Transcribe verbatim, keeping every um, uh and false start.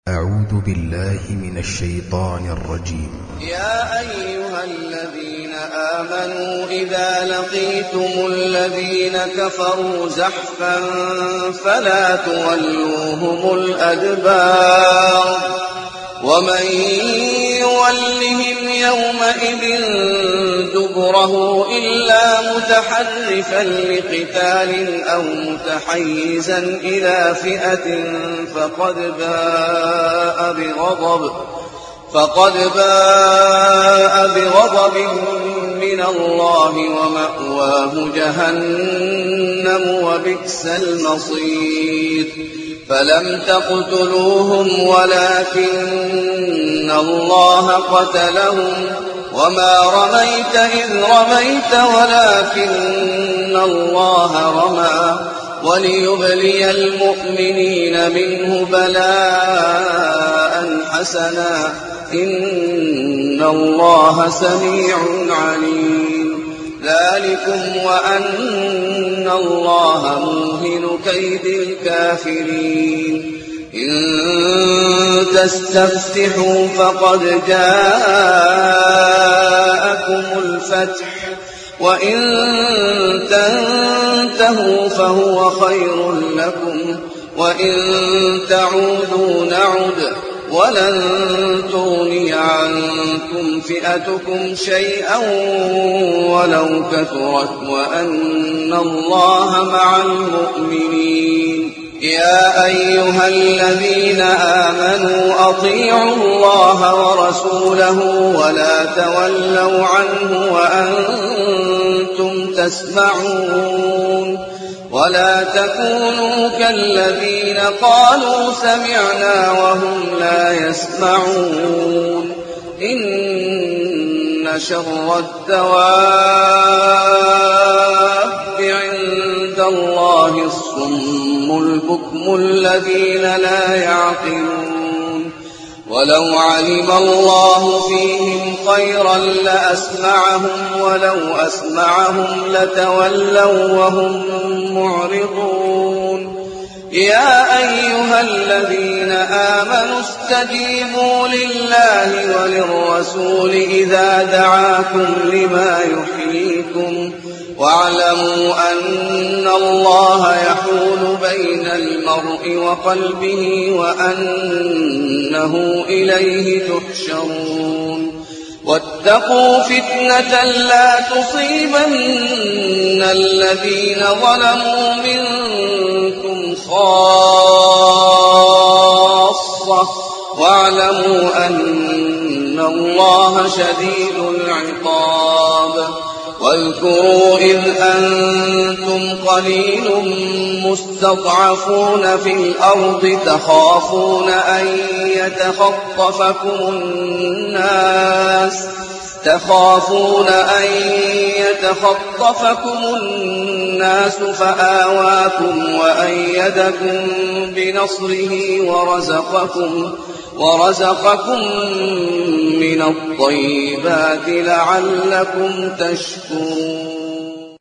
أعوذ بالله من الشيطان الرجيم. يا أيها الذين آمنوا إذا لقيتم الذين كفروا زحفا فلا تولوهم الأدبار ومن يولهم يومئذ دبره إلا متحرفا لقتال أو متحيزا إلى فئة فقد باء بغضب فقد باء بغضب من الله ومأواه جهنم وبئس المصير. فلم تقتلوهم ولكن الله قتلهم وما رميت إذ رميت ولكن الله رمى وليبلي المؤمنين منه بلاء حسنا إن الله سميع عليم. ذلكم وأن الله موهن كيد الكافرين. إن تستفتحوا فقد جاءكم الفتح وإن تنتهوا فهو خير لكم وإن تعودوا نعد ولن تغني عنكم فئتكم شيئا ولو كثرت وأن الله مع المؤمنين. يا أيها الذين آمنوا أطيعوا الله ورسوله ولا تولوا عنه وأنتم تسمعون ولا تكونوا كالذين قالوا سمعنا وهم لا يسمعون. إن شر الدواب عند الله الصم البكم الذين لا يعقلون. ولو علم الله فيهم خيرا لأسمعهم ولو أسمعهم لتولوا وهم معرضون. يا أيها الذين آمنوا استجيبوا لله وللرسول إذا دعاكم لما يحييكم واعلموا أن الله يحول بين المرء وقلبه وأنه إليه تحشرون. واتقوا فتنة لا تصيبن الذين ظلموا منكم خاصة واعلموا أن الله شديد العقاب. واذكروا إذ أنتم قليل مستضعفون في الأرض تخافون أن يتخطفكم الناس تخافون أن يتخطفكم الناس فآواكم وأيدكم بنصره ورزقكم ورزقكم من الطيبات لعلكم تشكرون.